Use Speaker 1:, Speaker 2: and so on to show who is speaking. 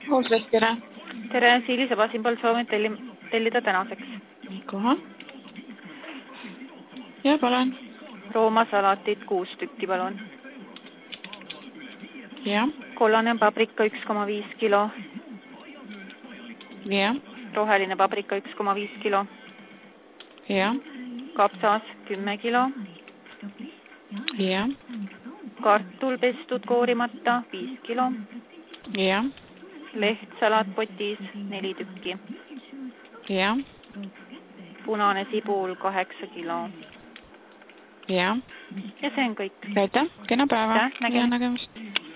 Speaker 1: Hoolsest, tere.
Speaker 2: Tere, Siili Sebastian soovin tellida tänaseks.
Speaker 1: Kohe. Ja, palun.
Speaker 2: Roomasalatit 6 tükki, palun.
Speaker 1: Ja.
Speaker 2: Kollane paprika 1,5 kilo.
Speaker 1: Ja.
Speaker 2: Roheline paprika 1,5 kilo.
Speaker 1: Ja.
Speaker 2: Kapsas 10 kilo.
Speaker 1: Ja.
Speaker 2: Kartul pestud koorimata 5 kilo.
Speaker 1: Ja.
Speaker 2: Lehtsalat potis 4 tükki.
Speaker 1: Ja.
Speaker 2: Punane sibul 8 kilo.
Speaker 1: Ja.
Speaker 2: Ja see on kõik.
Speaker 1: Aitäh, kena päeva.
Speaker 2: Nägemist.